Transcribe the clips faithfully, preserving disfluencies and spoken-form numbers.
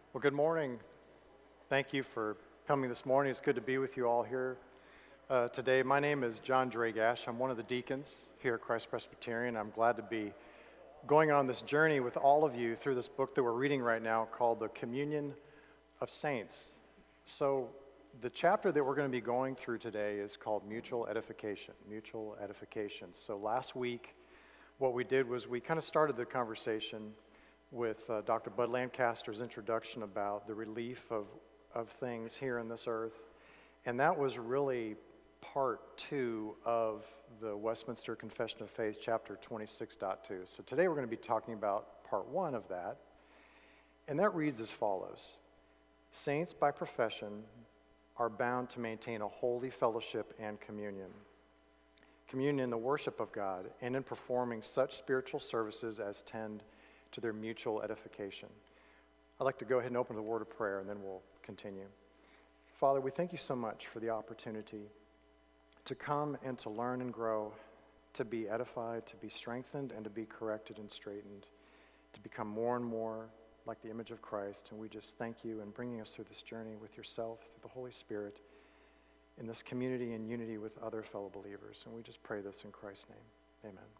Well, good morning. Thank you for coming this morning. It's good to be with you all here uh, today. My name is John Dragash. I'm one of the deacons here at Christ Presbyterian. I'm glad to be going on this journey with all of you through this book that we're reading right now called The Communion of Saints. So the chapter that we're going to be going through today is called Mutual Edification. Mutual Edification. So last week, what we did was we kind of started the conversation with uh, Doctor Bud Lancaster's introduction about the relief of, of things here in this earth. And that was really part two of the Westminster Confession of Faith, chapter twenty-six point two. So today we're going to be talking about part one of that. And that reads as follows. Saints by profession are bound to maintain a holy fellowship and communion. Communion in the worship of God and in performing such spiritual services as tend to their mutual edification. I'd like to go ahead and open the word of prayer and then we'll continue. Father, we thank you so much for the opportunity to come and to learn and grow, to be edified, to be strengthened, and to be corrected and straightened, to become more and more like the image of Christ. And we just thank you in bringing us through this journey with yourself, through the Holy Spirit, in this community and unity with other fellow believers. And we just pray this in Christ's name. Amen.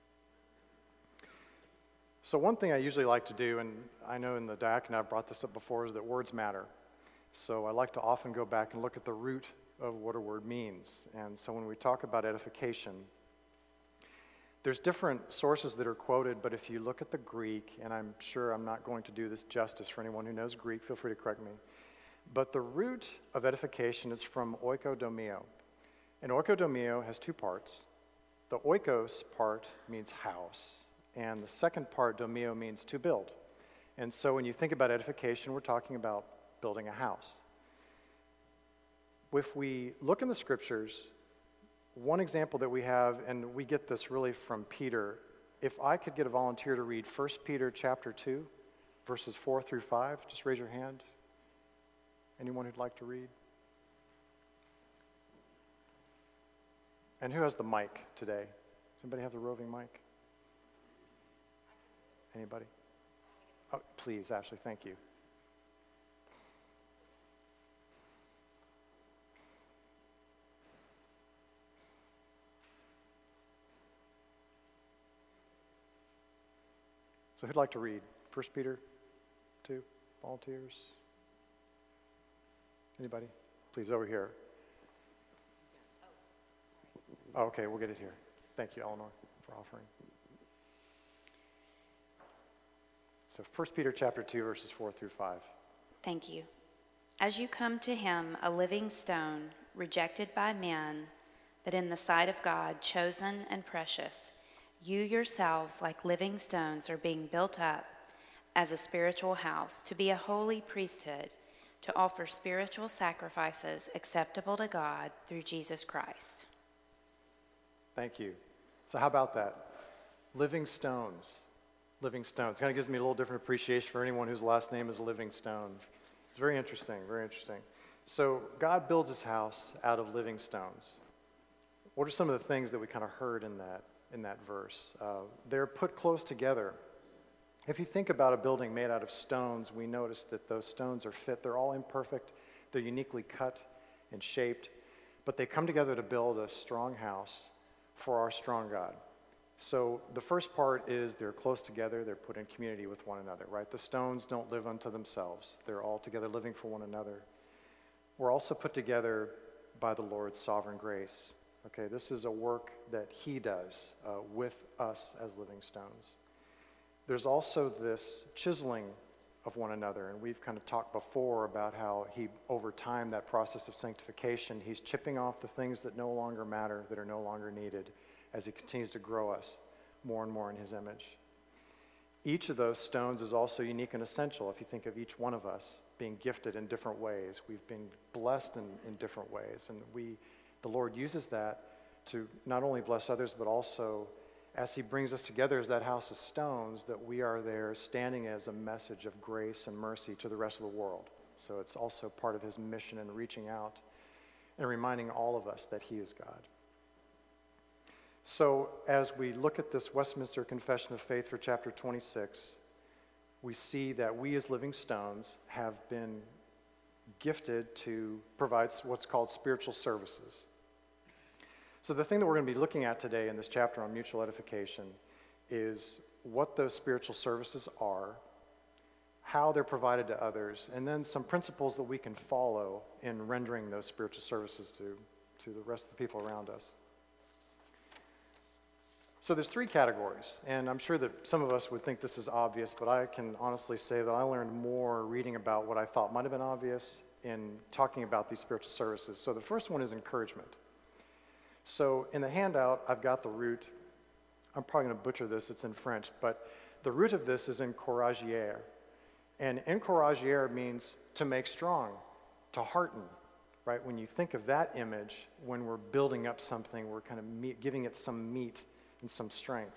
So one thing I usually like to do, and I know in the D A C, and I've brought this up before, is that words matter. So I like to often go back and look at the root of what a word means. And so when we talk about edification, there's different sources that are quoted, but if you look at the Greek, and I'm sure I'm not going to do this justice for anyone who knows Greek, feel free to correct me, but the root of edification is from oikodomio. And oikodomio has two parts. The oikos part means house, and the second part, domio, means to build. And so when you think about edification, we're talking about building a house. If we look in the scriptures, one example that we have, and we get this really from Peter, if I could get a volunteer to read First Peter chapter two, verses four through five, just raise your hand. Anyone who'd like to read? And who has the mic today? Does anybody have the roving mic? Anybody? Oh, please, Ashley, thank you. So who'd like to read? First Peter two, volunteers? Anybody? Please, over here. Oh, okay, we'll get it here. Thank you, Eleanor, for offering. So First Peter chapter two, verses four through five. Thank you. As you come to him, a living stone, rejected by men, but in the sight of God, chosen and precious, you yourselves, like living stones, are being built up as a spiritual house, to be a holy priesthood, to offer spiritual sacrifices acceptable to God through Jesus Christ. Thank you. So how about that? Living stones. Living stones. Kind of gives me a little different appreciation for anyone whose last name is Livingstone. It's very interesting, very interesting. So God builds his house out of living stones. What are some of the things that we kind of heard in that in that verse? Uh, they're put close together. If you think about a building made out of stones, we notice that those stones are fit. They're all imperfect. They're uniquely cut and shaped, but they come together to build a strong house for our strong God. So the first part is they're close together, they're put in community with one another, right? The stones don't live unto themselves. They're all together living for one another. We're also put together by the Lord's sovereign grace. Okay, this is a work that he does uh, with us as living stones. There's also this chiseling of one another, and we've kind of talked before about how he, over time, that process of sanctification, he's chipping off the things that no longer matter, that are no longer needed, as he continues to grow us more and more in his image. Each of those stones is also unique and essential if you think of each one of us being gifted in different ways. We've been blessed in, in different ways, and we, the Lord uses that to not only bless others, but also as he brings us together as that house of stones, that we are there standing as a message of grace and mercy to the rest of the world. So it's also part of his mission in reaching out and reminding all of us that he is God. So as we look at this Westminster Confession of Faith for chapter twenty-six, we see that we as living stones have been gifted to provide what's called spiritual services. So the thing that we're going to be looking at today in this chapter on mutual edification is what those spiritual services are, how they're provided to others, and then some principles that we can follow in rendering those spiritual services to, to the rest of the people around us. So there's three categories, and I'm sure that some of us would think this is obvious, but I can honestly say that I learned more reading about what I thought might have been obvious in talking about these spiritual services. So the first one is encouragement. So in the handout, I've got the root. I'm probably going to butcher this, it's in French, but the root of this is encouragier. And encouragier means to make strong, to hearten, right? When you think of that image, when we're building up something, we're kind of meat, giving it some meat and some strength.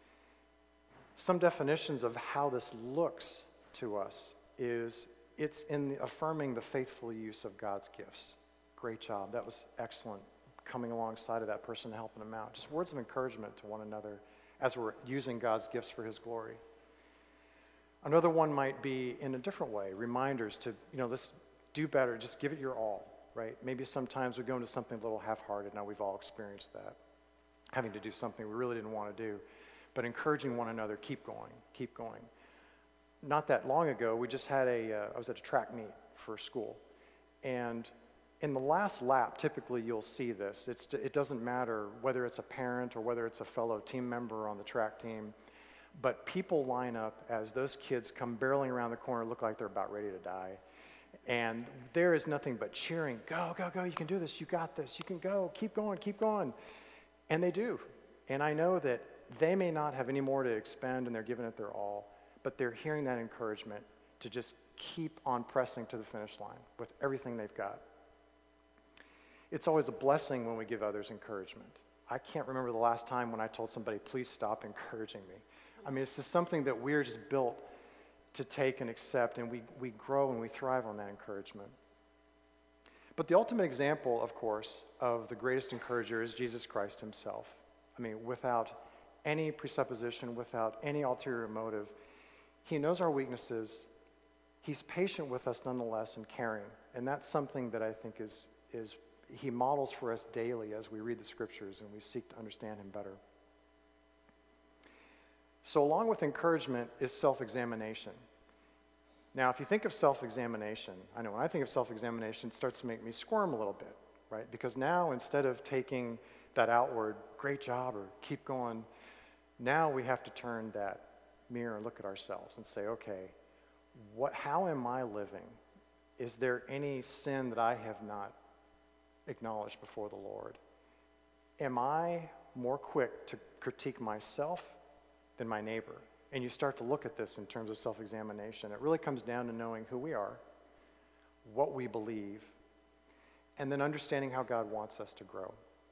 Some definitions of how this looks to us is it's in the affirming the faithful use of God's gifts. Great job. That was excellent. Coming alongside of that person, helping them out. Just words of encouragement to one another as we're using God's gifts for his glory. Another one might be in a different way, reminders to, you know, let's do better, just give it your all, right? Maybe sometimes we go into something a little half-hearted. Now we've all experienced that, having to do something we really didn't want to do, but encouraging one another, keep going, keep going. Not that long ago, we just had a, uh, I was at a track meet for school, and in the last lap, typically you'll see this. It's, it doesn't matter whether it's a parent or whether it's a fellow team member on the track team, but people line up as those kids come barreling around the corner, look like they're about ready to die. And there is nothing but cheering, go, go, go, you can do this, you got this, you can go, keep going, keep going. And they do. And I know that they may not have any more to expend and they're giving it their all, but they're hearing that encouragement to just keep on pressing to the finish line with everything they've got. It's always a blessing when we give others encouragement. I can't remember the last time when I told somebody, please stop encouraging me. I mean, it's just something that we're just built to take and accept, and we, we grow and we thrive on that encouragement. But the ultimate example, of course, of the greatest encourager is Jesus Christ himself. I mean, without any presupposition, without any ulterior motive, he knows our weaknesses. He's patient with us nonetheless and caring, and that's something that I think is is he models for us daily as we read the scriptures and we seek to understand him better. So along with encouragement is self-examination. Now, if you think of self-examination, I know when I think of self-examination, it starts to make me squirm a little bit, right? Because now instead of taking that outward, great job, or keep going, now we have to turn that mirror and look at ourselves and say, okay, what, how am I living? Is there any sin that I have not acknowledged before the Lord? Am I more quick to critique myself than my neighbor? And you start to look at this in terms of self-examination. It really comes down to knowing who we are, what we believe, and then understanding how God wants us to grow.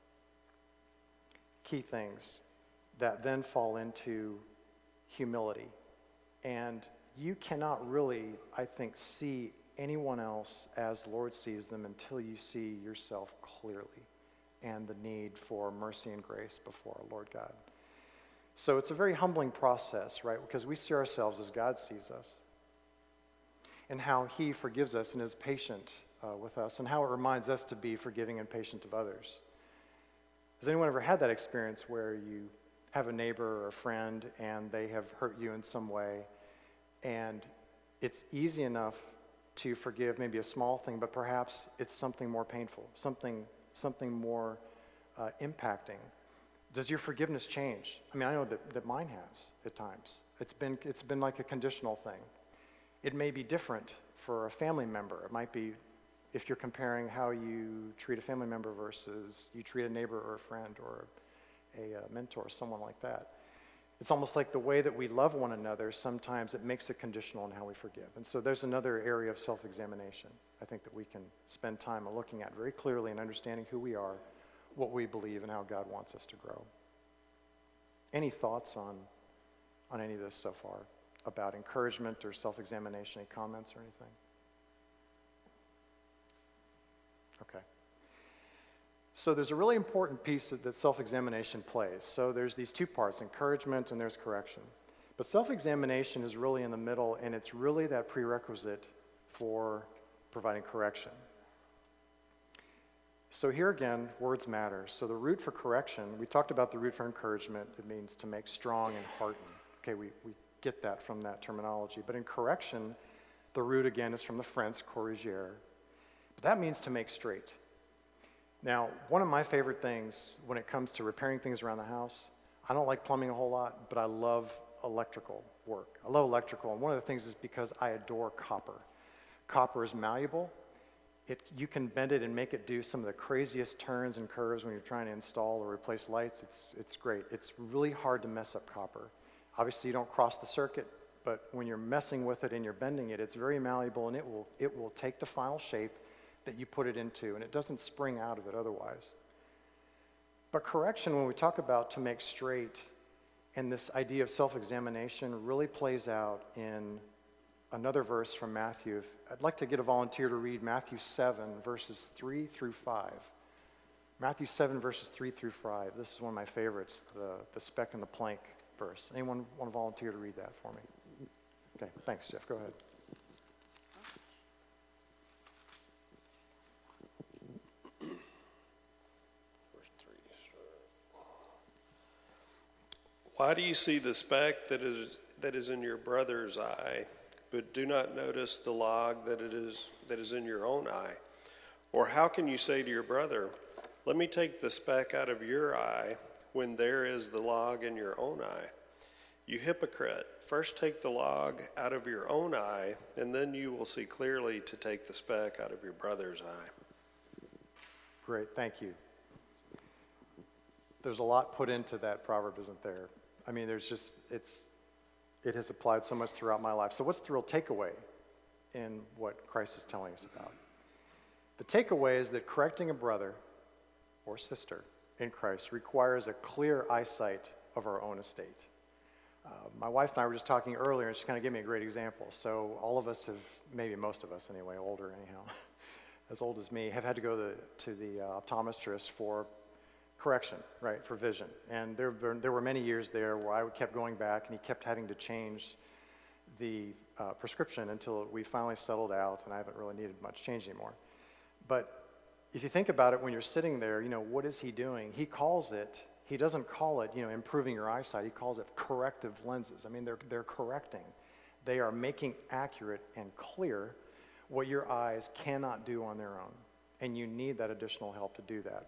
Key things that then fall into humility. And you cannot really, I think, see anyone else as the Lord sees them until you see yourself clearly and the need for mercy and grace before our Lord God. So it's a very humbling process, right? Because we see ourselves as God sees us and how he forgives us and is patient uh, with us and how it reminds us to be forgiving and patient of others. Has anyone ever had that experience where you have a neighbor or a friend and they have hurt you in some way, and it's easy enough to forgive maybe a small thing, but perhaps it's something more painful, something something more uh, impacting? Does your forgiveness change? I mean, I know that, that mine has at times. It's been it's been like a conditional thing. It may be different for a family member. It might be if you're comparing how you treat a family member versus you treat a neighbor or a friend or a, a mentor, someone like that. It's almost like the way that we love one another, sometimes it makes it conditional in how we forgive. And so there's another area of self-examination I think that we can spend time looking at very clearly and understanding who we are, what we believe, and how God wants us to grow. Any thoughts on, on any of this so far about encouragement or self-examination? Any comments or anything? Okay. So there's a really important piece that, that self-examination plays. So there's these two parts, encouragement and there's correction. But self-examination is really in the middle, and it's really that prerequisite for providing correction. So here again, words matter. So the root for correction, we talked about the root for encouragement. It means to make strong and hearten. Okay, we, we get that from that terminology. But in correction, the root again is from the French, corriger. But that means to make straight. Now, one of my favorite things when it comes to repairing things around the house, I don't like plumbing a whole lot, but I love electrical work. I love electrical, and one of the things is because I adore copper. Copper is malleable. It, you can bend it and make it do some of the craziest turns and curves when you're trying to install or replace lights. It's, it's great. It's really hard to mess up copper. Obviously, you don't cross the circuit, but when you're messing with it and you're bending it, it's very malleable, and it will, it will take the final shape that you put it into, and it doesn't spring out of it otherwise. But correction, when we talk about to make straight, and this idea of self-examination really plays out in another verse from Matthew. I'd like to get a volunteer to read Matthew seven, verses three through five. Matthew seven, verses three through five. This is one of my favorites, the, the speck and the plank verse. Anyone want to volunteer to read that for me? Okay, thanks, Jeff. Go ahead. Why do you see the speck that is that is in your brother's eye, but do not notice the log that it is that is in your own eye? Or how can you say to your brother, "Let me take the speck out of your eye," when there is the log in your own eye? You hypocrite, first take the log out of your own eye, and then you will see clearly to take the speck out of your brother's eye. Great, thank you. There's a lot put into that proverb, isn't there? I mean, there's just, it's, it has applied so much throughout my life. So what's the real takeaway in what Christ is telling us about? The takeaway is that correcting a brother or sister in Christ requires a clear eyesight of our own estate. Uh, my wife and I were just talking earlier, and she kind of gave me a great example. So all of us have, maybe most of us anyway, older anyhow, as old as me, have had to go to the, to the uh, optometrist for correction, right, for vision. And there, there were many years there where I kept going back, and he kept having to change the uh, prescription until we finally settled out, and I haven't really needed much change anymore. But if you think about it, when you're sitting there, you know, what is he doing? He calls it, he doesn't call it, you know, improving your eyesight. He calls it corrective lenses. I mean, they're, they're correcting. They are making accurate and clear what your eyes cannot do on their own. And you need that additional help to do that.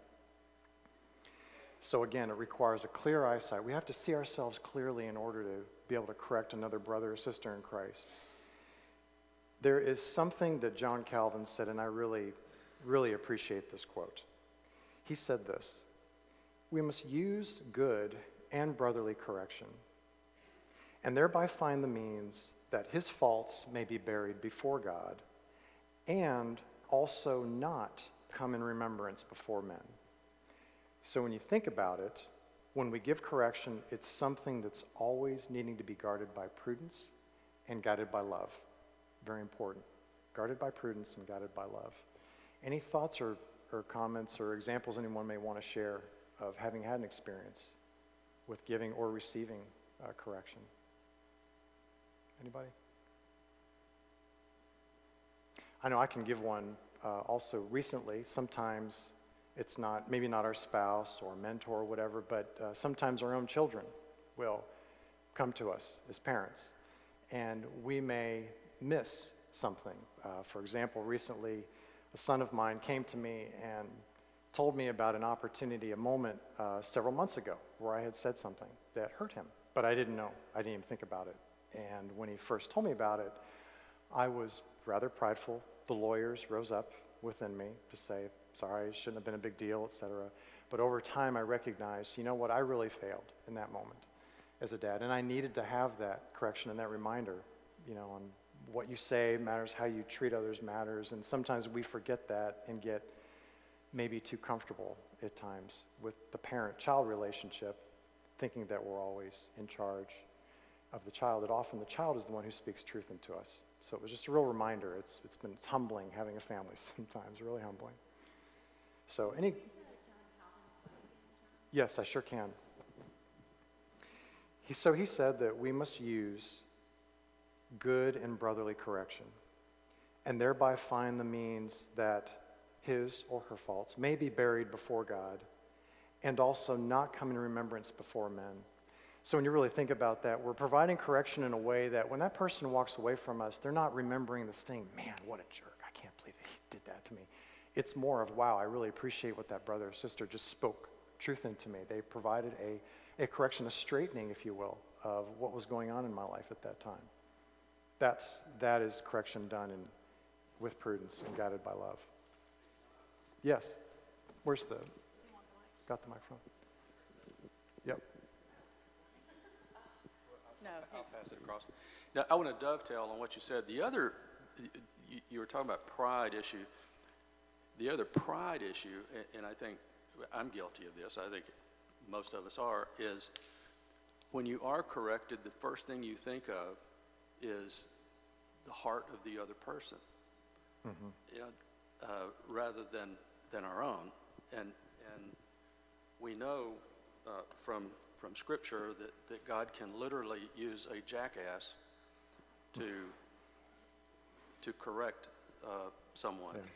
So again, it requires a clear eyesight. We have to see ourselves clearly in order to be able to correct another brother or sister in Christ. There is something that John Calvin said, and I really, really appreciate this quote. He said this: "We must use good and brotherly correction, and thereby find the means that his faults may be buried before God, and also not come in remembrance before men." So when you think about it, when we give correction, it's something that's always needing to be guarded by prudence and guided by love. Very important. Guarded by prudence and guided by love. Any thoughts or, or comments or examples anyone may want to share of having had an experience with giving or receiving uh, correction? Anybody? I know I can give one uh, also recently. Sometimes it's not, maybe not our spouse or mentor or whatever, but uh, sometimes our own children will come to us as parents, and we may miss something. Uh, for example, recently, a son of mine came to me and told me about an opportunity, a moment uh, several months ago where I had said something that hurt him, but I didn't know. I didn't even think about it. And when he first told me about it, I was rather prideful. The lawyers rose up within me to say, sorry, it shouldn't have been a big deal, et cetera. But over time, I recognized, you know what, I really failed in that moment as a dad. And I needed to have that correction and that reminder, you know, on what you say matters, how you treat others matters. And sometimes we forget that and get maybe too comfortable at times with the parent-child relationship, thinking that we're always in charge of the child, that often the child is the one who speaks truth into us. So it was just a real reminder. It's, it's been it's humbling having a family sometimes, really humbling. So any, yes, I sure can. He, so he said that we must use good and brotherly correction, and thereby find the means that his or her faults may be buried before God, and also not come in remembrance before men. So when you really think about that, we're providing correction in a way that when that person walks away from us, they're not remembering this thing, man, what a jerk, I can't believe that he did that to me. It's more of, wow, I really appreciate what that brother or sister just spoke truth into me. They provided a, a correction, a straightening, if you will, of what was going on in my life at that time. That's, that is correction done in, with prudence and guided by love. Yes. Where's the, got the microphone? Yep. No. I'll pass it across. Now, I want to dovetail on what you said. The other, you, you were talking about pride issue. The other pride issue, and I think I'm guilty of this, I think most of us are, is when you are corrected, the first thing you think of is the heart of the other person, mm-hmm. you know, uh, rather than, than our own. And, and we know uh, from from Scripture that, that God can literally use a jackass to to correct uh, someone. Yeah.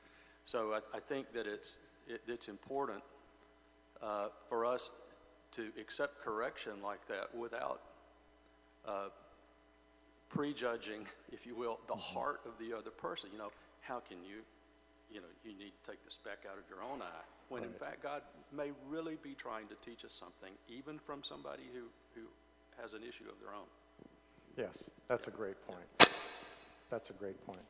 So I, I think that it's it, it's important uh, for us to accept correction like that without uh, prejudging, if you will, the mm-hmm. heart of the other person. You know, how can you, you know, you need to take the speck out of your own eye, when right. in fact God may really be trying to teach us something, even from somebody who, who has an issue of their own. Yes, that's a great point. That's a great point.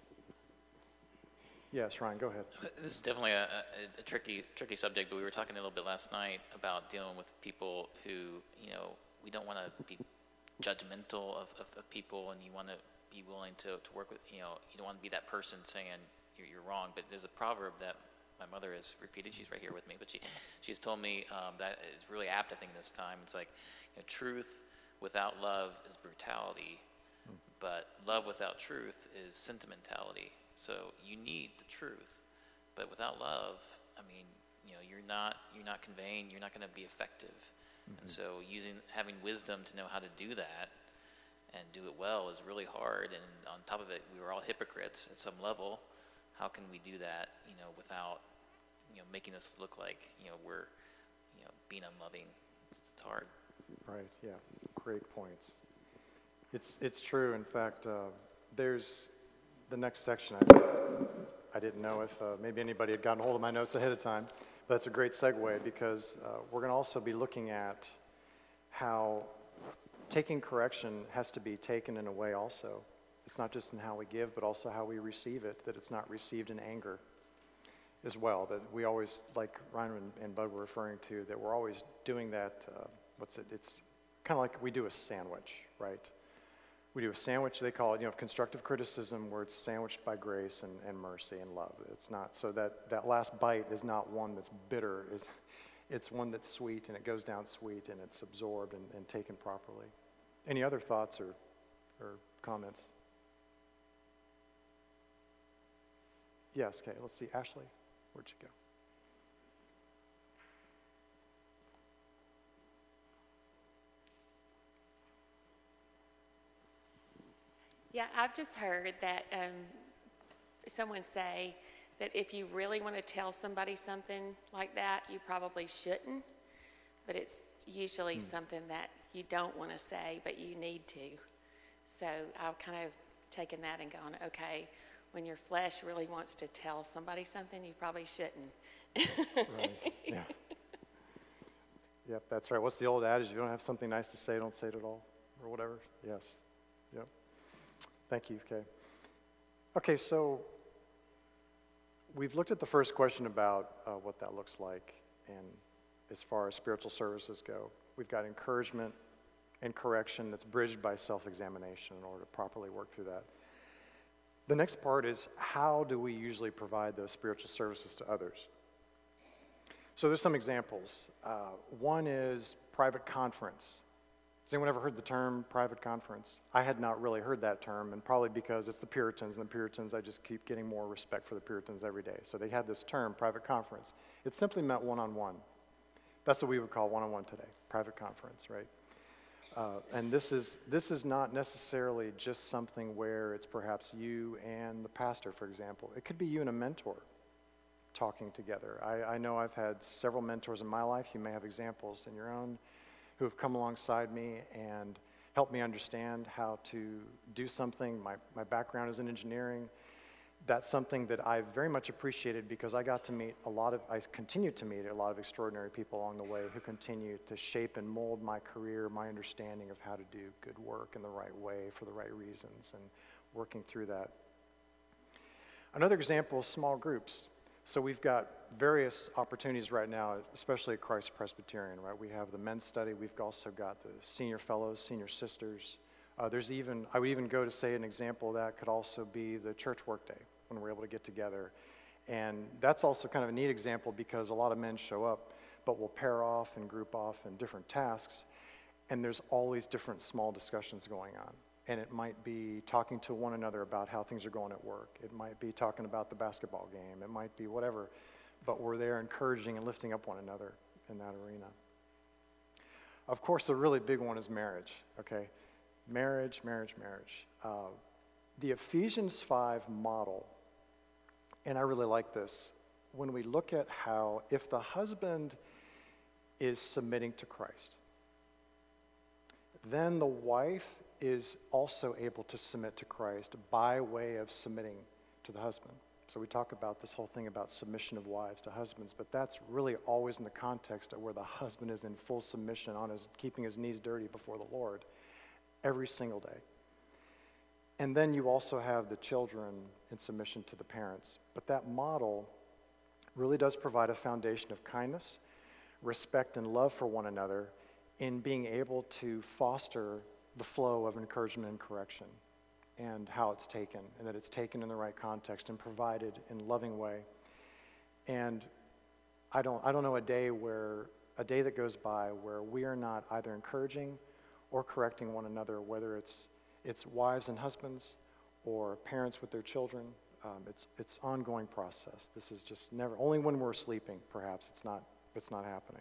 Yes, Ryan, go ahead. This is definitely a, a, a tricky tricky subject, but we were talking a little bit last night about dealing with people who, you know, we don't want to be judgmental of, of, of people, and you want to be willing to, to work with, you know, you don't want to be that person saying you're, you're wrong. But there's a proverb that my mother has repeated. She's right here with me, but she she's told me um, that is really apt, I think, this time. It's like, you know, truth without love is brutality, hmm. but love without truth is sentimentality. So you need the truth, but without love, I mean, you know, you're not you're not conveying, you're not going to be effective. Mm-hmm. And so using having wisdom to know how to do that and do it well is really hard. And on top of it, we were all hypocrites at some level. How can we do that, you know, without, you know, making us look like, you know, we're, you know, being unloving? It's, it's hard. Right. Yeah. Great points. It's it's true. In fact, uh, there's the next section. I, I didn't know if uh, maybe anybody had gotten hold of my notes ahead of time, but that's a great segue, because uh, we're going to also be looking at how taking correction has to be taken in a way also. It's not just in how we give, but also how we receive it, that it's not received in anger as well, that we always, like Ryan and, and Bud were referring to, that we're always doing that, uh, what's it, it's kind of like we do a sandwich, right? We do a sandwich, they call it, you know, constructive criticism, where it's sandwiched by grace and, and mercy and love. It's not, so that, that last bite is not one that's bitter, it's, it's one that's sweet, and it goes down sweet, and it's absorbed and, and taken properly. Any other thoughts or, or comments? Yes, okay, let's see, Ashley, where'd you go? Yeah, I've just heard that um, someone say that if you really want to tell somebody something like that, you probably shouldn't, but it's usually hmm. something that you don't want to say, but you need to. So I've kind of taken that and gone, okay, when your flesh really wants to tell somebody something, you probably shouldn't. Right. Yeah. Yep, that's right. What's the old adage? If you don't have something nice to say, don't say it at all, or whatever. Yes. Yep. Thank you, Kay. Okay, so we've looked at the first question about uh, what that looks like, and as far as spiritual services go, we've got encouragement and correction that's bridged by self-examination in order to properly work through that. The next part is, how do we usually provide those spiritual services to others? So there's some examples. Uh, one is private conference. Has anyone ever heard the term private conference? I had not really heard that term, and probably because it's the Puritans, and the Puritans, I just keep getting more respect for the Puritans every day. So they had this term, private conference. It simply meant one-on-one. That's what we would call one-on-one today, private conference, right? Uh, and this is this is not necessarily just something where it's perhaps you and the pastor, for example. It could be you and a mentor talking together. I, I know I've had several mentors in my life. You may have examples in your own who have come alongside me and helped me understand how to do something. My, my background is in engineering. That's something that I very much appreciated because I got to meet a lot of, I continue to meet a lot of extraordinary people along the way who continue to shape and mold my career, my understanding of how to do good work in the right way for the right reasons, and working through that. Another example is small groups. So we've got various opportunities right now, especially at Christ Presbyterian, right? We have the men's study. We've also got the senior fellows, senior sisters. Uh, there's even, I would even go to say an example of that could also be the church workday when we're able to get together. And that's also kind of a neat example because a lot of men show up, but we'll pair off and group off in different tasks. And there's all these different small discussions going on. And it might be talking to one another about how things are going at work. It might be talking about the basketball game. It might be whatever. But we're there encouraging and lifting up one another in that arena. Of course, the really big one is marriage, okay? Marriage, marriage, marriage. Uh, the Ephesians five model, and I really like this, when we look at how if the husband is submitting to Christ, then the wife is also able to submit to Christ by way of submitting to the husband. So we talk about this whole thing about submission of wives to husbands, but that's really always in the context of where the husband is in full submission on his, keeping his knees dirty before the Lord every single day. And then you also have the children in submission to the parents. But that model really does provide a foundation of kindness, respect, and love for one another in being able to foster the flow of encouragement and correction and how it's taken, and that it's taken in the right context and provided in a loving way. And I don't, I don't know a day where, a day that goes by where we are not either encouraging or correcting one another, whether it's it's wives and husbands or parents with their children. Um, it's it's ongoing process. This is just never, only when we're sleeping, perhaps, it's not, it's not happening.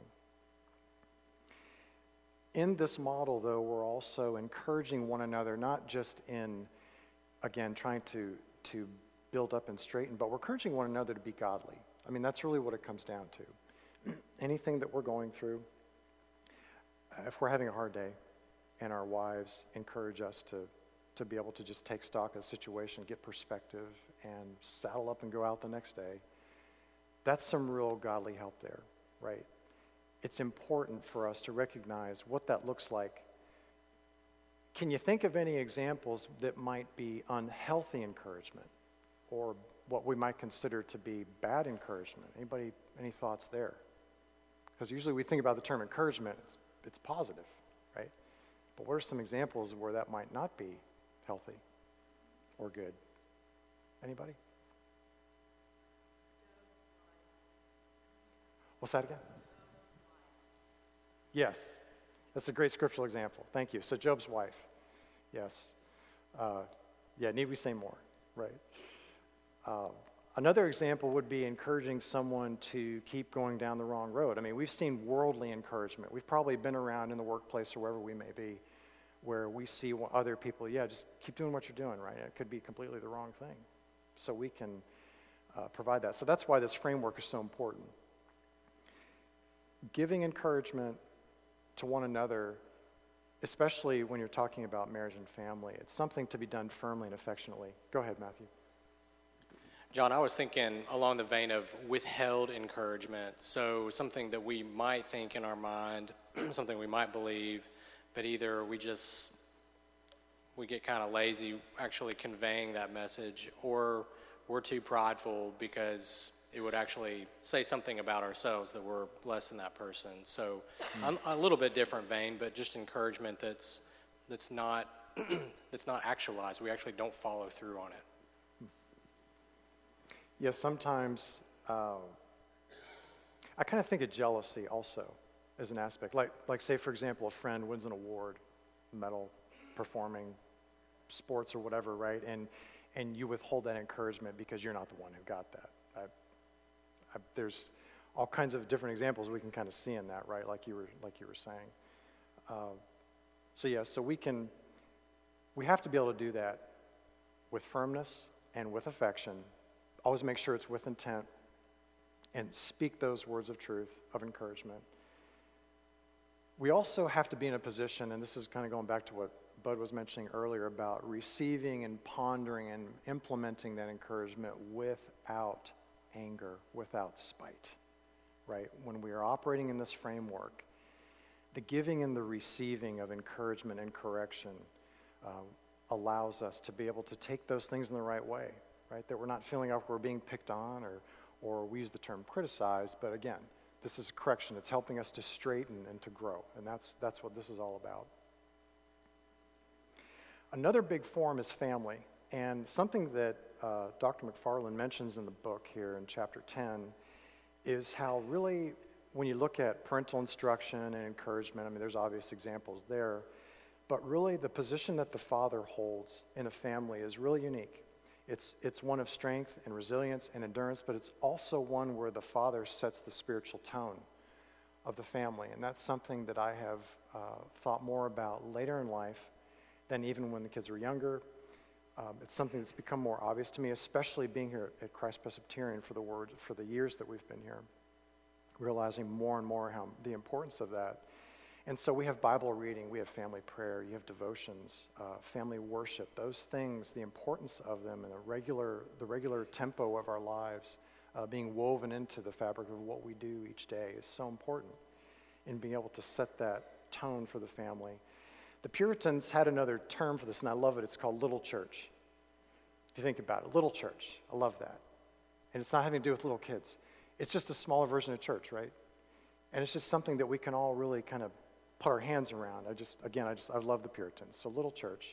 In this model, though, we're also encouraging one another, not just in, again, trying to, to build up and straighten, but we're encouraging one another to be godly. I mean, that's really what it comes down to. Anything that we're going through, if we're having a hard day and our wives encourage us to, to be able to just take stock of the situation, get perspective, and saddle up and go out the next day, that's some real godly help there, right? It's important for us to recognize what that looks like. Can you think of any examples that might be unhealthy encouragement or what we might consider to be bad encouragement? Anybody, any thoughts there? Because usually we think about the term encouragement, it's, it's positive, right? But what are some examples where that might not be healthy or good? Anybody? What's that again? Yes, that's a great scriptural example. Thank you. So Job's wife, yes. Uh, yeah, need we say more, right? Uh, another example would be encouraging someone to keep going down the wrong road. I mean, we've seen worldly encouragement. We've probably been around in the workplace or wherever we may be where we see other people, yeah, just keep doing what you're doing, right? It could be completely the wrong thing. So we can uh, provide that. So that's why this framework is so important. Giving encouragement to one another, especially when you're talking about marriage and family, it's something to be done firmly and affectionately. Go ahead, Matthew. John, I was thinking along the vein of withheld encouragement. So something that we might think in our mind, something we might believe, but either we just, we get kind of lazy actually conveying that message, or we're too prideful because it would actually say something about ourselves that we're less than that person. So mm. a, a little bit different vein, but just encouragement that's that's not that's not actualized. We actually don't follow through on it. Yes, sometimes uh, I kind of think of jealousy also as an aspect. Like, like say, for example, a friend wins an award, medal, performing, sports or whatever, right? And and you withhold that encouragement because you're not the one who got that. I, I, there's all kinds of different examples we can kind of see in that, right? Like you were like you were saying. Uh, So yes, so we can, we have to be able to do that with firmness and with affection. Always make sure it's with intent and speak those words of truth, of encouragement. We also have to be in a position, and this is kind of going back to what Bud was mentioning earlier about receiving and pondering and implementing that encouragement without anger, without spite, right? When we are operating in this framework, the giving and the receiving of encouragement and correction uh, allows us to be able to take those things in the right way, right? That we're not feeling like we're being picked on, or, or we use the term criticize, but again, this is a correction. It's helping us to straighten and to grow, and that's, that's what this is all about. Another big form is family, and something that uh, Doctor McFarland mentions in the book here in chapter ten is how really, when you look at parental instruction and encouragement, I mean, there's obvious examples there, but really the position that the father holds in a family is really unique. It's, it's one of strength and resilience and endurance, but it's also one where the father sets the spiritual tone of the family, and that's something that I have uh, thought more about later in life than even when the kids were younger. Um, it's something that's become more obvious to me, especially being here at Christ Presbyterian for the word for the years that we've been here, realizing more and more how the importance of that. And so we have Bible reading, we have family prayer, you have devotions, uh, family worship. Those things, the importance of them, and the regular the regular tempo of our lives, uh, being woven into the fabric of what we do each day, is so important in being able to set that tone for the family. The Puritans had another term for this, and I love it. It's called little church. If you think about it, little church. I love that. And it's not having to do with little kids. It's just a smaller version of church, right? And it's just something that we can all really kind of put our hands around. I just, again, I just, I love the Puritans. So little church.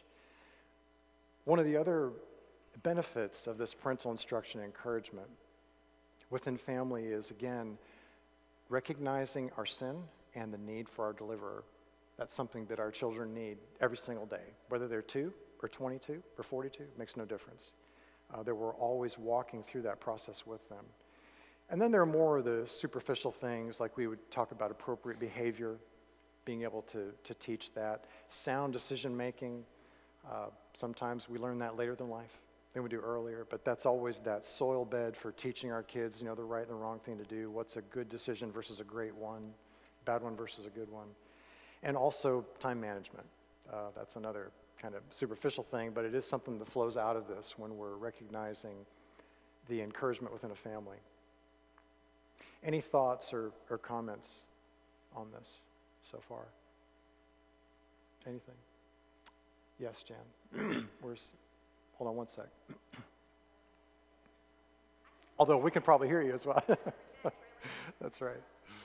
One of the other benefits of this parental instruction and encouragement within family is, again, recognizing our sin and the need for our deliverer. That's something that our children need every single day, whether they're two or twenty-two or forty-two, makes no difference. Uh, that we're always walking through that process with them. And then there are more of the superficial things, like we would talk about appropriate behavior, being able to, to teach that. Sound decision making, uh, sometimes we learn that later than life than we do earlier, but that's always that soil bed for teaching our kids, you know, the right and the wrong thing to do, what's a good decision versus a great one, bad one versus a good one. And also time management. Uh, that's another kind of superficial thing, but it is something that flows out of this when we're recognizing the encouragement within a family. Any thoughts or, or comments on this so far? Anything? Yes, Jan. Where's, hold on one sec. Although we can probably hear you as well. That's right.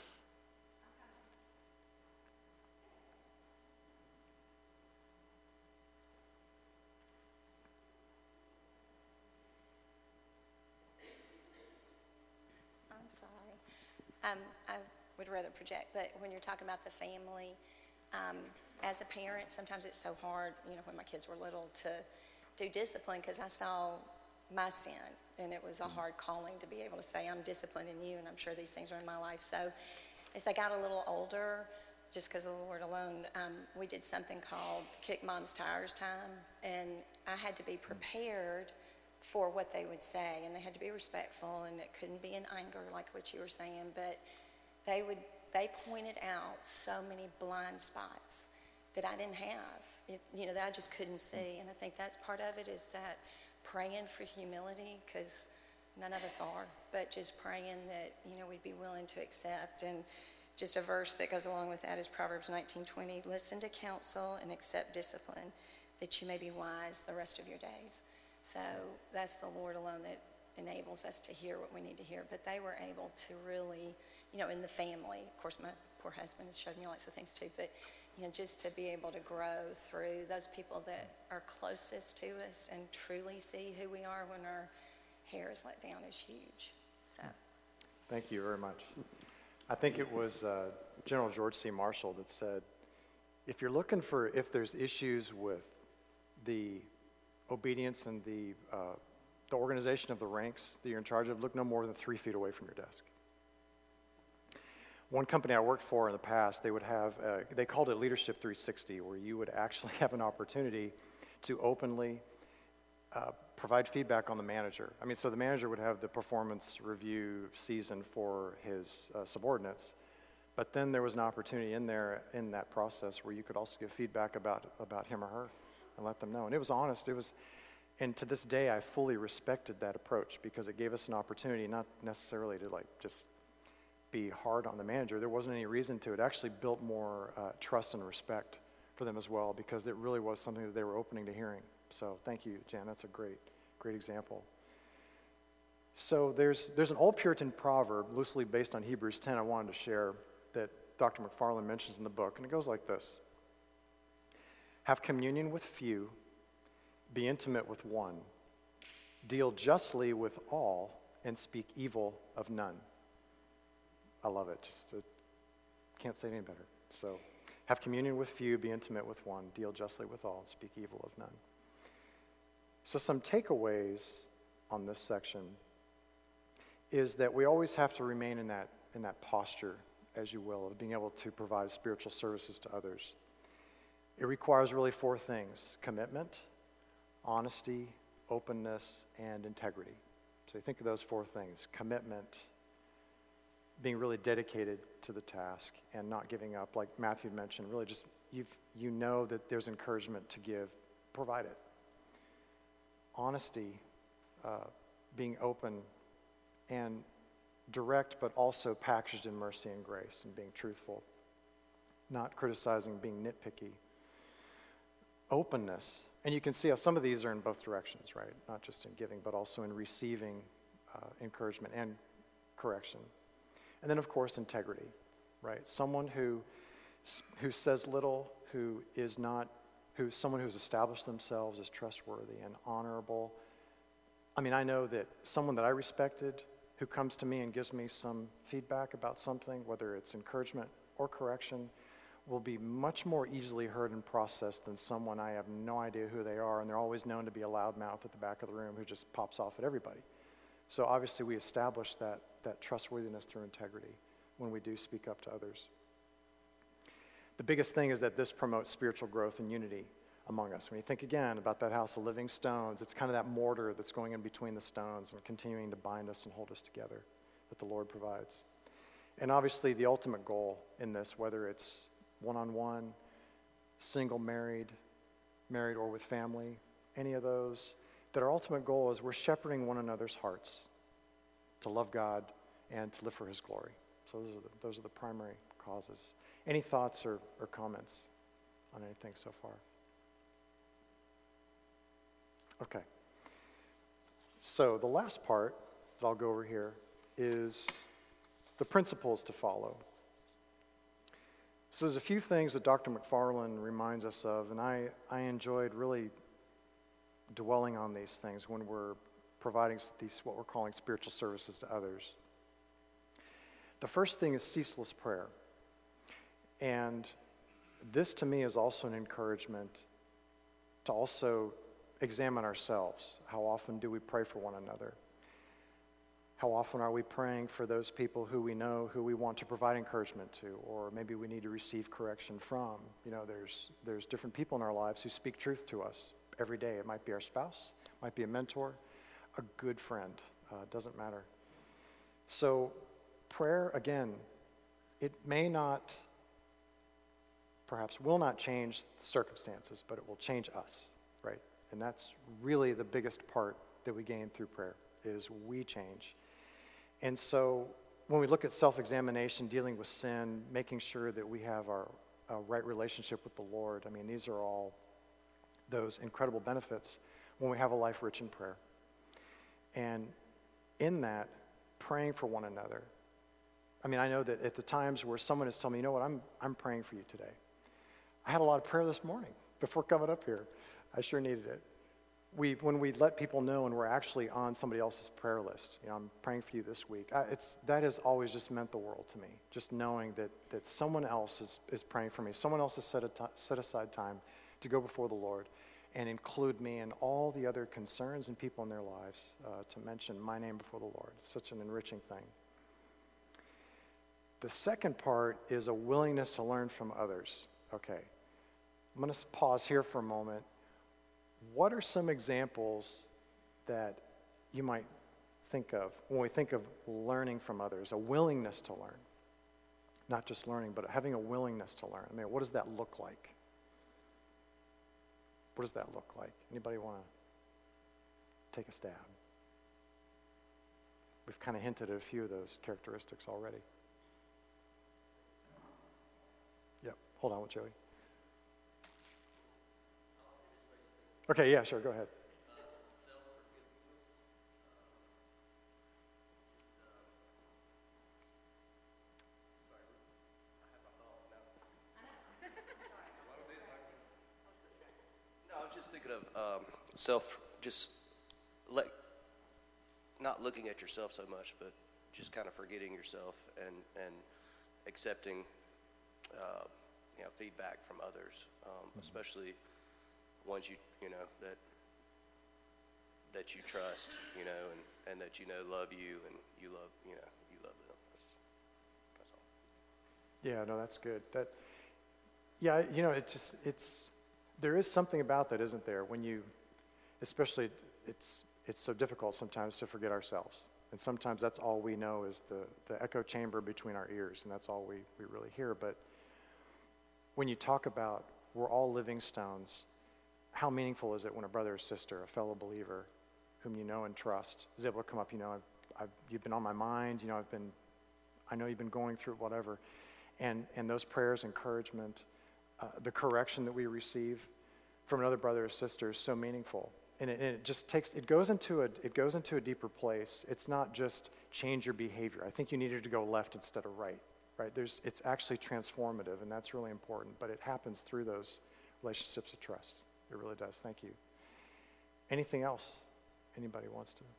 Um, I would rather project, but when you're talking about the family, um, as a parent, sometimes it's so hard, you know, when my kids were little to do discipline, because I saw my sin, and it was a hard calling to be able to say, I'm disciplining you, and I'm sure these things are in my life. So as they got a little older, just because of the Lord alone, um, we did something called Kick Mom's Tires Time, and I had to be prepared for what they would say, and they had to be respectful, and it couldn't be in anger like what you were saying, but they would they pointed out so many blind spots that I didn't have, it, you know, that I just couldn't see. And I think that's part of it, is that praying for humility, because none of us are, but just praying that, you know, we'd be willing to accept. And just a verse that goes along with that is Proverbs nineteen twenty, listen to counsel and accept discipline, that you may be wise the rest of your days. So that's the Lord alone that enables us to hear what we need to hear. But they were able to really, you know, in the family, of course, my poor husband has showed me lots of things too, but, you know, just to be able to grow through those people that are closest to us and truly see who we are when our hair is let down is huge. So. Thank you very much. I think it was uh, General George C. Marshall that said, if you're looking for, if there's issues with the obedience and the uh, the organization of the ranks that you're in charge of, look no more than three feet away from your desk. One company I worked for in the past, they would have, uh, they called it Leadership three sixty, where you would actually have an opportunity to openly uh, provide feedback on the manager. I mean, so the manager would have the performance review season for his uh, subordinates, but then there was an opportunity in there, in that process, where you could also give feedback about, about him or her and let them know. And it was honest, it was, and to this day, I fully respected that approach because it gave us an opportunity not necessarily to like just be hard on the manager. There wasn't any reason to. It actually built more uh, trust and respect for them as well because it really was something that they were opening to hearing. So thank you, Jan. That's a great, great example. So there's there's an old Puritan proverb loosely based on Hebrews ten I wanted to share that Doctor McFarland mentions in the book, and it goes like this. Have communion with few, be intimate with one, deal justly with all, and speak evil of none. I love it. Just uh, can't say it any better. So, have communion with few, be intimate with one, deal justly with all, and speak evil of none. So, some takeaways on this section is that we always have to remain in that in that posture, as you will, of being able to provide spiritual services to others. It requires really four things: commitment, honesty, openness, and integrity. So, you think of those four things: commitment, being really dedicated to the task and not giving up, like Matthew mentioned, really just you you know that there's encouragement to give, provide it. Honesty, uh, being open and direct, but also packaged in mercy and grace and being truthful, not criticizing, being nitpicky. Openness, and you can see how some of these are in both directions, right? Not just in giving, but also in receiving uh, encouragement and correction. And then, of course, integrity, right? Someone who who says little, who is not, who's someone who's established themselves as trustworthy and honorable. I mean, I know that someone that I respected who comes to me and gives me some feedback about something, whether it's encouragement or correction, will be much more easily heard and processed than someone I have no idea who they are, and they're always known to be a loudmouth at the back of the room who just pops off at everybody. So obviously we establish that, that trustworthiness through integrity when we do speak up to others. The biggest thing is that this promotes spiritual growth and unity among us. When you think again about that house of living stones, it's kind of that mortar that's going in between the stones and continuing to bind us and hold us together that the Lord provides. And obviously the ultimate goal in this, whether it's one-on-one, single, married, married or with family, any of those, that our ultimate goal is we're shepherding one another's hearts to love God and to live for His glory. So those are the, those are the primary causes. Any thoughts or, or comments on anything so far? Okay. So the last part that I'll go over here is the principles to follow. So there's a few things that Doctor McFarland reminds us of, and I, I enjoyed really dwelling on these things when we're providing these, what we're calling spiritual services to others. The first thing is ceaseless prayer. And this to me is also an encouragement to also examine ourselves. How often do we pray for one another? How often are we praying for those people who we know, who we want to provide encouragement to, or maybe we need to receive correction from? You know, there's there's different people in our lives who speak truth to us every day. It might be our spouse, might be a mentor, a good friend, uh, doesn't matter. So prayer, again, it may not, perhaps will not change circumstances, but it will change us, right? And that's really the biggest part that we gain through prayer, is we change. And so when we look at self-examination, dealing with sin, making sure that we have our, our right relationship with the Lord, I mean, these are all those incredible benefits when we have a life rich in prayer. And in that, praying for one another. I mean, I know that at the times where someone has told me, you know what, I'm I'm praying for you today. I had a lot of prayer this morning before coming up here. I sure needed it. We, when we let people know and we're actually on somebody else's prayer list, you know, I'm praying for you this week, I, it's, that has always just meant the world to me, just knowing that, that someone else is, is praying for me. Someone else has set, a t- set aside time to go before the Lord and include me in all the other concerns and people in their lives, uh, to mention my name before the Lord. It's such an enriching thing. The second part is a willingness to learn from others. Okay, I'm going to pause here for a moment. What are some examples that you might think of when we think of learning from others, a willingness to learn? Not just learning, but having a willingness to learn. I mean, what does that look like? What does that look like? Anybody want to take a stab? We've kind of hinted at a few of those characteristics already. Yep, hold on with Joey. Okay, yeah, sure, go ahead. No, I was just thinking of um, self, just let, not looking at yourself so much, but just kind of forgetting yourself and, and accepting uh, you know, feedback from others, um, mm-hmm. especially ones you, you know, that that you trust, you know, and, and that you know love you and you love, you know, you love them. That's, that's all. Yeah, no, that's good. That, yeah, you know, it just, it's, there is something about that, isn't there? When you, especially, it's it's so difficult sometimes to forget ourselves. And sometimes that's all we know is the, the echo chamber between our ears, and that's all we, we really hear. But when you talk about we're all living stones, how meaningful is it when a brother or sister, a fellow believer, whom you know and trust, is able to come up, you know, I've, I've, you've been on my mind, you know, I've been, I know you've been going through whatever. And, and those prayers, encouragement, uh, the correction that we receive from another brother or sister is so meaningful. And it, and it just takes, it goes into a, it goes into a deeper place. It's not just change your behavior. I think you needed to go left instead of right, right? There's, it's actually transformative, and that's really important, but it happens through those relationships of trust. It really does. Thank you. Anything else anybody wants to?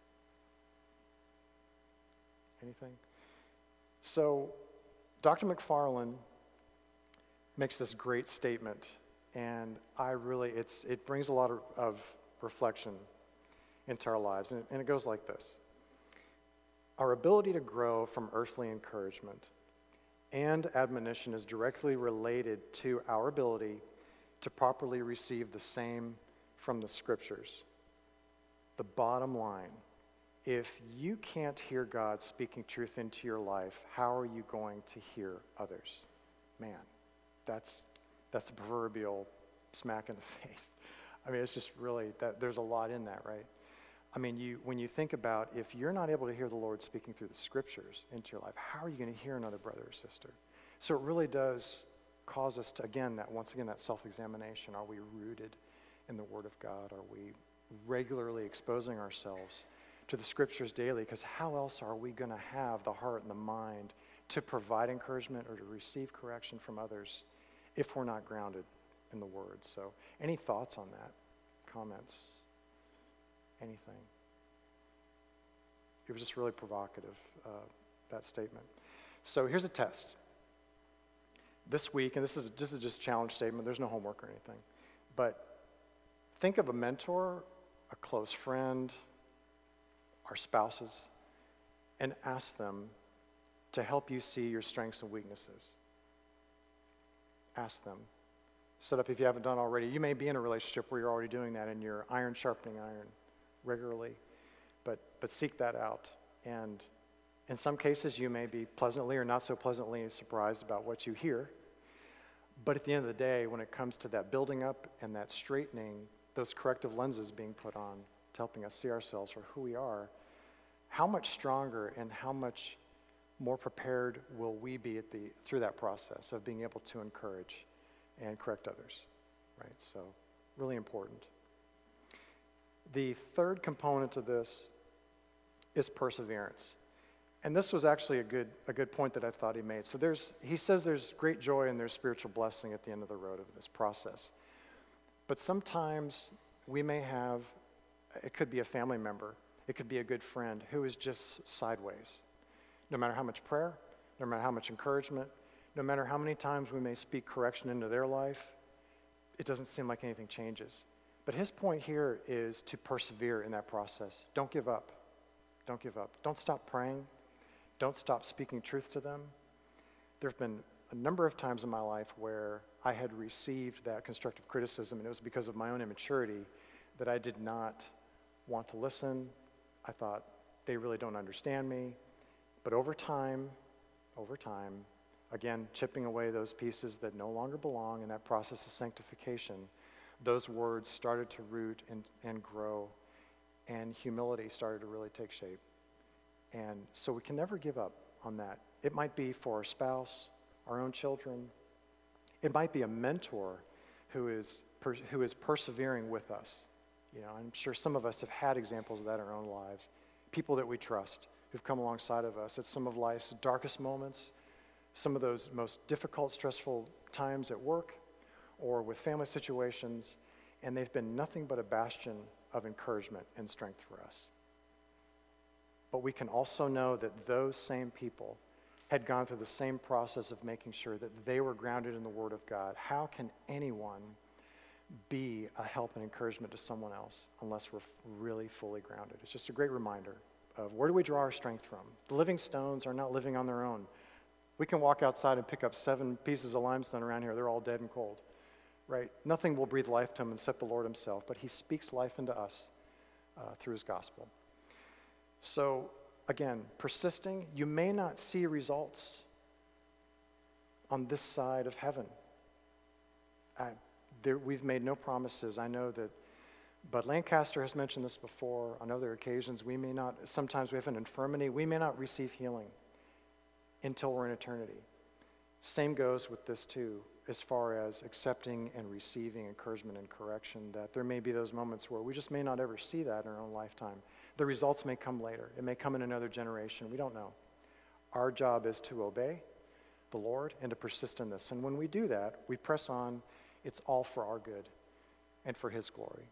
Anything? So Doctor McFarland makes this great statement, and I really, it's, it brings a lot of, of reflection into our lives, and, and it goes like this. Our ability to grow from earthly encouragement and admonition is directly related to our ability to properly receive the same from the Scriptures. The bottom line, if you can't hear God speaking truth into your life, how are you going to hear others? Man, that's that's the proverbial smack in the face. I mean, it's just really, that there's a lot in that, right? I mean, you when you think about if you're not able to hear the Lord speaking through the Scriptures into your life, how are you going to hear another brother or sister? So it really does cause us to, again, that once again, that self-examination. Are we rooted in the Word of God? Are we regularly exposing ourselves to the Scriptures daily? Because how else are we going to have the heart and the mind to provide encouragement or to receive correction from others if we're not grounded in the Word? So any thoughts on that? Comments? Anything? It was just really provocative, uh, that statement. So here's a test. This week, and this is, this is just a challenge statement, there's no homework or anything, but think of a mentor, a close friend, our spouses, and ask them to help you see your strengths and weaknesses. Ask them. Set up, if you haven't done already, you may be in a relationship where you're already doing that and you're iron sharpening iron regularly, but but seek that out. And in some cases, you may be pleasantly or not so pleasantly surprised about what you hear. But at the end of the day, when it comes to that building up and that straightening, those corrective lenses being put on to helping us see ourselves for who we are, how much stronger and how much more prepared will we be at the through that process of being able to encourage and correct others, right? So really important. The third component of this is perseverance. And this was actually a good a good point that I thought he made. So there's he says there's great joy and there's spiritual blessing at the end of the road of this process. But sometimes we may have, it could be a family member, it could be a good friend who is just sideways. No matter how much prayer, no matter how much encouragement, no matter how many times we may speak correction into their life, it doesn't seem like anything changes. But his point here is to persevere in that process. Don't give up. Don't give up. Don't stop praying. Don't stop speaking truth to them. there have been a number of times in my life where I had received that constructive criticism, and it was because of my own immaturity that I did not want to listen. I thought, they really don't understand me. But over time, over time, again, chipping away those pieces that no longer belong in that process of sanctification, those words started to root and, and grow, and humility started to really take shape. And so we can never give up on that. It might be for our spouse, our own children. It might be a mentor who is per, who is persevering with us. You know, I'm sure some of us have had examples of that in our own lives. People that we trust who've come alongside of us at some of life's darkest moments, some of those most difficult, stressful times at work or with family situations, and they've been nothing but a bastion of encouragement and strength for us. But we can also know that those same people had gone through the same process of making sure that they were grounded in the Word of God. How can anyone be a help and encouragement to someone else unless we're really fully grounded? It's just a great reminder of where do we draw our strength from. The living stones are not living on their own. We can walk outside and pick up seven pieces of limestone around here. They're all dead and cold, right? Nothing will breathe life to them except the Lord himself, but he speaks life into us uh, through his gospel. So again, persisting, you may not see results on this side of heaven. I, there, we've made no promises. I know that, but Lancaster has mentioned this before. On other occasions, we may not, sometimes we have an infirmity, we may not receive healing until we're in eternity. Same goes with this too, as far as accepting and receiving encouragement and correction, that there may be those moments where we just may not ever see that in our own lifetime. The results may come later. It may come in another generation. We don't know. Our job is to obey the Lord and to persist in this. And when we do that, we press on. It's all for our good and for his glory.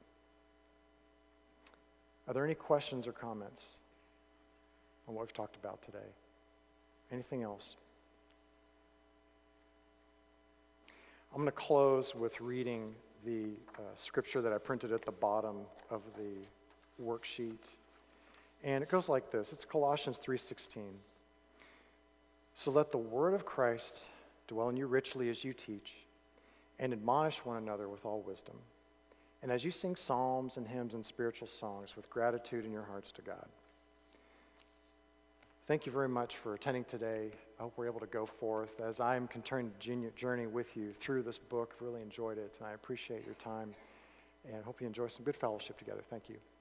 Are there any questions or comments on what we've talked about today? Anything else? I'm going to close with reading the uh, scripture that I printed at the bottom of the worksheet. And it goes like this. It's Colossians three sixteen. So let the word of Christ dwell in you richly as you teach, and admonish one another with all wisdom. And as you sing psalms and hymns and spiritual songs with gratitude in your hearts to God. Thank you very much for attending today. I hope we're able to go forth as I'm continuing to journey with you through this book. Really enjoyed it, and I appreciate your time, and hope you enjoy some good fellowship together. Thank you.